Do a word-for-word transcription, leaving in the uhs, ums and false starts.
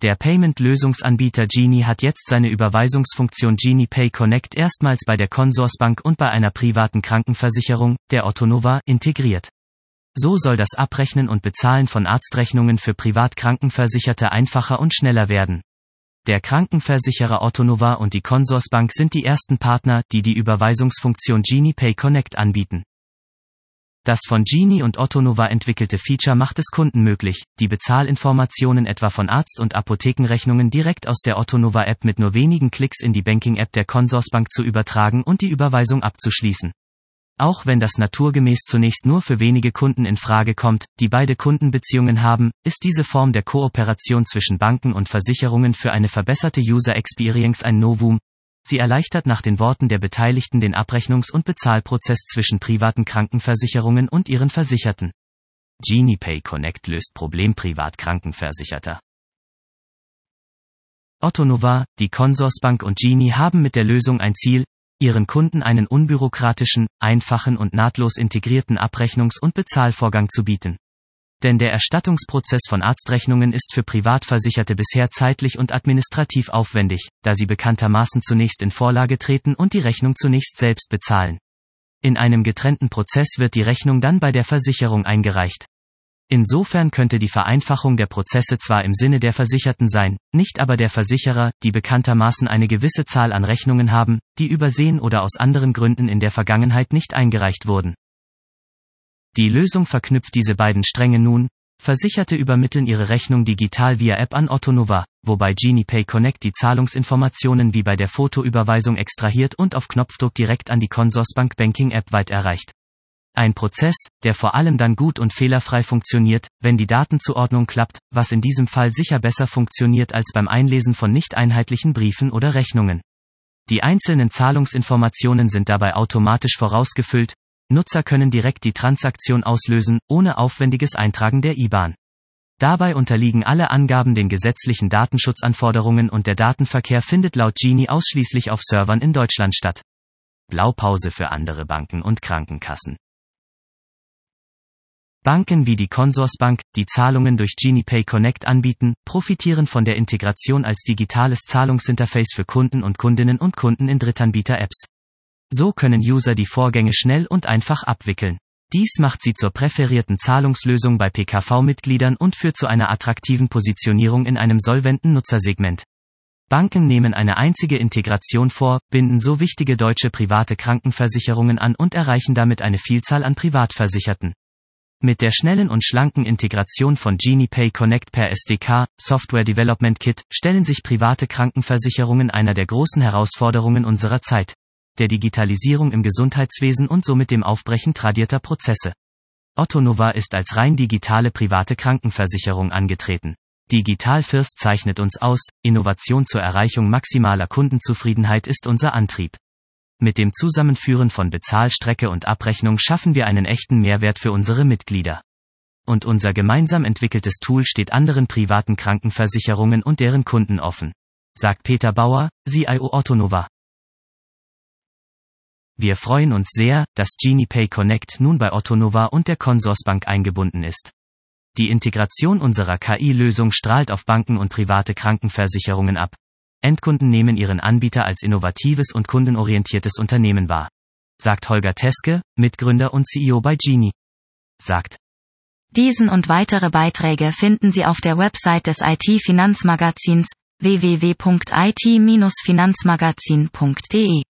Der Payment-Lösungsanbieter Genie hat jetzt seine Überweisungsfunktion Genie Pay Connect erstmals bei der Consorsbank und bei einer privaten Krankenversicherung, der Ottonova, integriert. So soll das Abrechnen und Bezahlen von Arztrechnungen für Privatkrankenversicherte einfacher und schneller werden. Der Krankenversicherer Ottonova und die Consorsbank sind die ersten Partner, die die Überweisungsfunktion Genie Pay Connect anbieten. Das von Genie und Ottonova entwickelte Feature macht es Kunden möglich, die Bezahlinformationen etwa von Arzt- und Apothekenrechnungen direkt aus der Ottonova-App mit nur wenigen Klicks in die Banking-App der Consorsbank zu übertragen und die Überweisung abzuschließen. Auch wenn das naturgemäß zunächst nur für wenige Kunden in Frage kommt, die beide Kundenbeziehungen haben, ist diese Form der Kooperation zwischen Banken und Versicherungen für eine verbesserte User Experience ein Novum. Sie erleichtert nach den Worten der Beteiligten den Abrechnungs- und Bezahlprozess zwischen privaten Krankenversicherungen und ihren Versicherten. Genie Pay Connect löst Problem Privatkrankenversicherter. Ottonova, die Consorsbank und Genie haben mit der Lösung ein Ziel, ihren Kunden einen unbürokratischen, einfachen und nahtlos integrierten Abrechnungs- und Bezahlvorgang zu bieten. Denn der Erstattungsprozess von Arztrechnungen ist für Privatversicherte bisher zeitlich und administrativ aufwendig, da sie bekanntermaßen zunächst in Vorlage treten und die Rechnung zunächst selbst bezahlen. In einem getrennten Prozess wird die Rechnung dann bei der Versicherung eingereicht. Insofern könnte die Vereinfachung der Prozesse zwar im Sinne der Versicherten sein, nicht aber der Versicherer, die bekanntermaßen eine gewisse Zahl an Rechnungen haben, die übersehen oder aus anderen Gründen in der Vergangenheit nicht eingereicht wurden. Die Lösung verknüpft diese beiden Stränge nun. Versicherte übermitteln ihre Rechnung digital via App an Ottonova, wobei Genie Pay Connect die Zahlungsinformationen wie bei der Fotoüberweisung extrahiert und auf Knopfdruck direkt an die Consorsbank Banking App weit erreicht. Ein Prozess, der vor allem dann gut und fehlerfrei funktioniert, wenn die Datenzuordnung klappt, was in diesem Fall sicher besser funktioniert als beim Einlesen von nicht einheitlichen Briefen oder Rechnungen. Die einzelnen Zahlungsinformationen sind dabei automatisch vorausgefüllt. Nutzer können direkt die Transaktion auslösen, ohne aufwendiges Eintragen der I B A N. Dabei unterliegen alle Angaben den gesetzlichen Datenschutzanforderungen und der Datenverkehr findet laut Genie ausschließlich auf Servern in Deutschland statt. Blaupause für andere Banken und Krankenkassen. Banken wie die Consorsbank, die Zahlungen durch Genie Pay Connect anbieten, profitieren von der Integration als digitales Zahlungsinterface für Kunden und Kundinnen und Kunden in Drittanbieter-Apps. So können User die Vorgänge schnell und einfach abwickeln. Dies macht sie zur präferierten Zahlungslösung bei P K V-Mitgliedern und führt zu einer attraktiven Positionierung in einem solventen Nutzersegment. Banken nehmen eine einzige Integration vor, binden so wichtige deutsche private Krankenversicherungen an und erreichen damit eine Vielzahl an Privatversicherten. Mit der schnellen und schlanken Integration von Genie Pay Connect per S D K, Software Development Kit, stellen sich private Krankenversicherungen einer der großen Herausforderungen unserer Zeit, der Digitalisierung im Gesundheitswesen und somit dem Aufbrechen tradierter Prozesse. Ottonova ist als rein digitale private Krankenversicherung angetreten. Digital First zeichnet uns aus, Innovation zur Erreichung maximaler Kundenzufriedenheit ist unser Antrieb. Mit dem Zusammenführen von Bezahlstrecke und Abrechnung schaffen wir einen echten Mehrwert für unsere Mitglieder. Und unser gemeinsam entwickeltes Tool steht anderen privaten Krankenversicherungen und deren Kunden offen, sagt Peter Bauer, C I O Ottonova. Wir freuen uns sehr, dass Genie Pay Connect nun bei Ottonova und der Consorsbank eingebunden ist. Die Integration unserer K I-Lösung strahlt auf Banken und private Krankenversicherungen ab. Endkunden nehmen ihren Anbieter als innovatives und kundenorientiertes Unternehmen wahr, sagt Holger Teske, Mitgründer und C E O bei Genie. Sagt: Diesen und weitere Beiträge finden Sie auf der Website des I T-Finanzmagazins w w w punkt i t Bindestrich finanzmagazin punkt d e.